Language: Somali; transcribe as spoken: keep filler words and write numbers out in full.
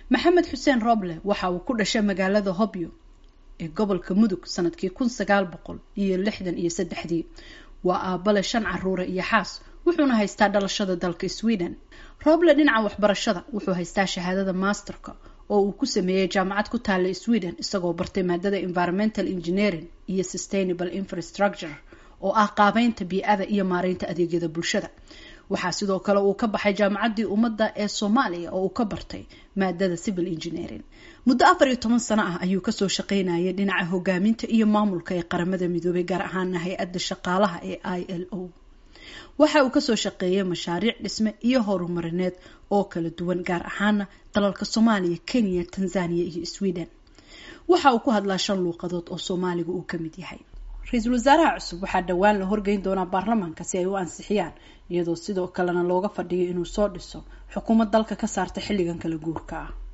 maxamed xuseen roble waxa uu ku dhashay magaalada Hobyo ee gobolka Mudug sanadkii kun sagaal boqol iyo lixdan iyo saddexdii. waa aabale shan caruur iyo xaas wuxuuna haystaa dhalashada dalka Sweden. Roble dhinaca waxbarashada wuxuu haystaa shahaadada masterka oo uu ku sameeyay jaamacad ku taala Sweden isagoo bartay maadada environmental engineering iyo sustainable infrastructure oo ah qaabaynta bii'ada iyo maareynta adeegyada bulshada. waxaa sidoo kale uu ka baxay jaamacaddii ummadda ee Soomaaliya oo uu ka bartay maadada civil engineering. muddo afar iyo toban sano ah ayuu kasoo shaqaynayay dhinaca hogaaminta iyo maamulka ee qaramada midoobay gaar ahaan hay-adda shaqaalaha ee I L O. waxa uu kasoo shaqeeyay mashaariic dhisme iyo horumarineed oo kala duwan gaar ahaana dalalka Soomaaliya, Kenya, Tanzania iyo Sweden. waxa uu ku hadlaa shan luuqadood oo Soomaaliga uu ka mid yahay. ra-iisul wasaaraha cusub waxaa dhowaan la horgeyn doonaa baarlamaanka si ay u ansixiyaan, iyadoo sidoo kalena looga fadhiyo inuu soo dhiso xukuumad dalka ka saarta xilligan kala guurka ah.